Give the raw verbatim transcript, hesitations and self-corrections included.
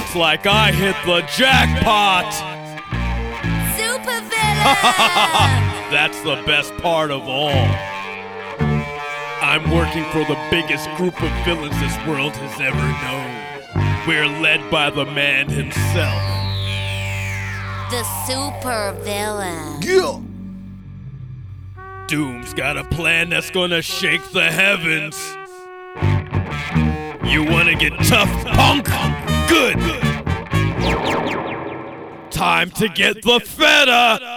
Looks like I hit the jackpot! Supervillain! That's the best part of all. I'm working for the biggest group of villains this world has ever known. We're led by the man himself. The supervillain. Yeah. Doom's got a plan that's gonna shake the heavens. You wanna get tough, punk? Good! Time to get the feta!